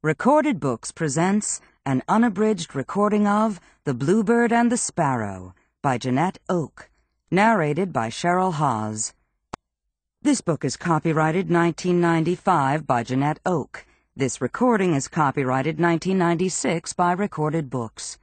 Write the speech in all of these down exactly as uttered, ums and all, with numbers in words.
Recorded Books presents an unabridged recording of The Bluebird and the Sparrow by Jeanette Oke, narrated by Cheryl Hawes. This book is copyrighted nineteen ninety-five by Jeanette Oke. This recording is copyrighted nineteen ninety-six by Recorded Books.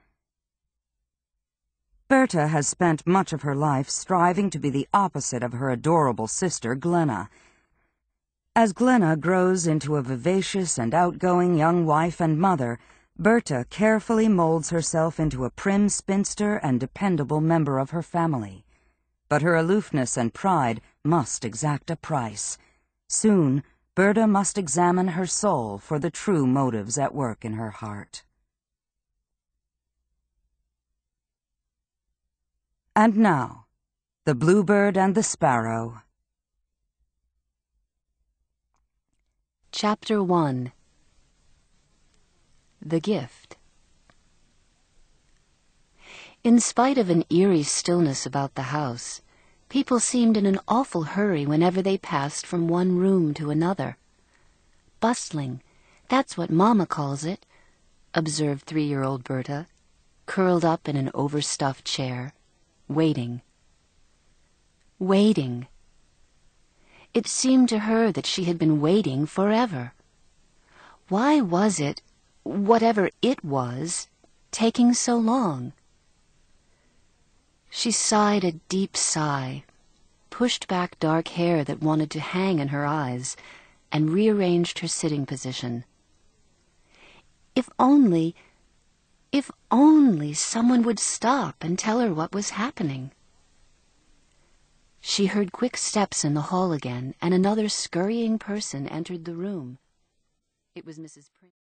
Berta has spent much of her life striving to be the opposite of her adorable sister, Glenna. As Glenna grows into a vivacious and outgoing young wife and mother, Berta carefully molds herself into a prim spinster and dependable member of her family. But her aloofness and pride must exact a price. Soon, Berta must examine her soul for the true motives at work in her heart. And now, The Bluebird and the Sparrow. Chapter one. The Gift. In spite of an eerie stillness about the house, people seemed in an awful hurry whenever they passed from one room to another. Bustling, that's what Mama calls it, observed three-year-old Berta, curled up in an overstuffed chair, waiting. Waiting. It seemed to her that she had been waiting forever. Why was it, whatever it was, taking so long? She sighed a deep sigh, pushed back dark hair that wanted to hang in her eyes, and rearranged her sitting position. If only, if only someone would stop and tell her what was happening. She heard quick steps in the hall again, and another scurrying person entered the room. It was Missus Prince.